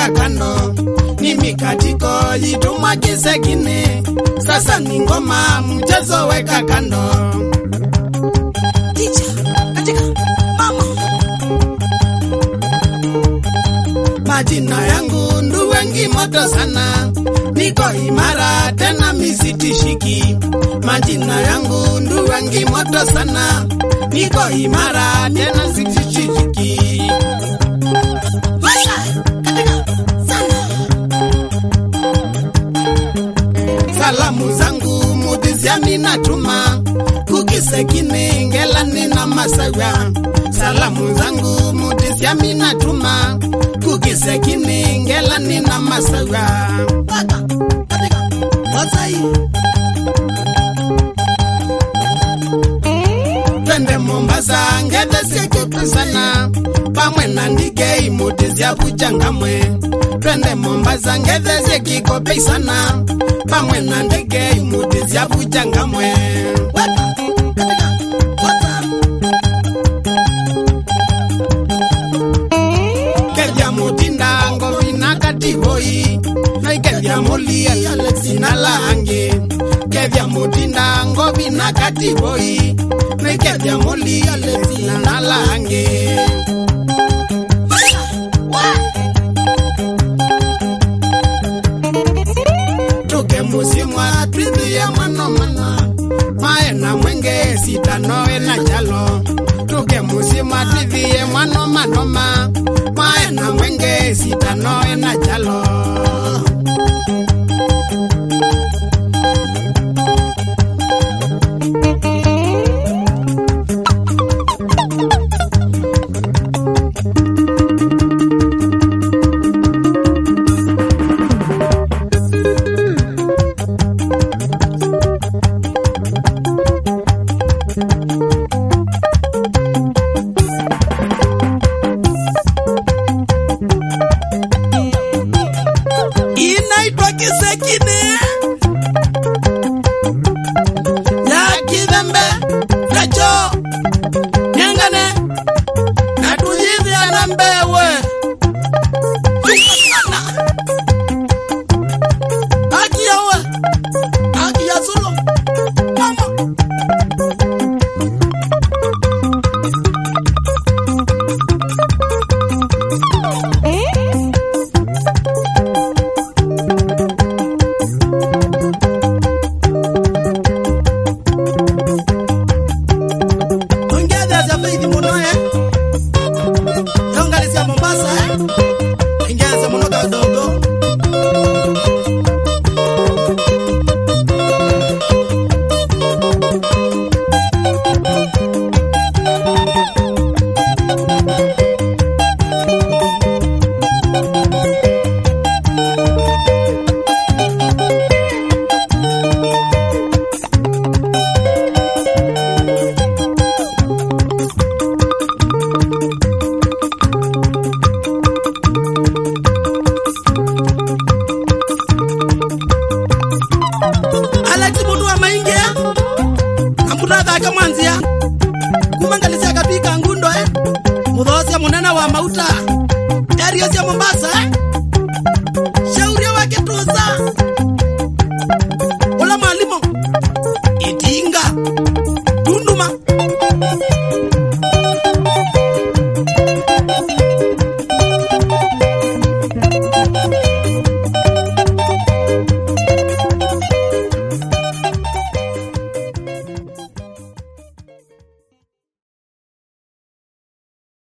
weka kando, ni mikatiko jituma kisekine, sasa ni ngoma mchezo weka kando. Majina yangu ndu wengi moto sana, niko imara tena misitishiki. Majina yangu ndu wengi moto sana, niko imara tena misitishiki. Salamu zangu mudizia minatuma, kukisekine ngela nina masawa. Salamu zangu mudizia minatuma, kukisekine ngela nina masawa. Twende Mombasa ngede sike sana, pamwe na ndike mudizia kuchangamwe. Twende Mombasa ngede sike sana, pamwe na ndike mudizia kuchangamwe. Mutinda ngovina katiboi, na ikevya moli alexina lange. Kevya mutinda ngovina katiboi, na ikevya moli alexina lange. Tuke musimwa trivi ya mano mana, maena mwenge sitano ena chalo. Tuke musimwa trivi ya mano manoma, maena mwenge sitano ena chalo. Inaitwa kisekine ya kidembe nacho nyangane na tujizi anambewe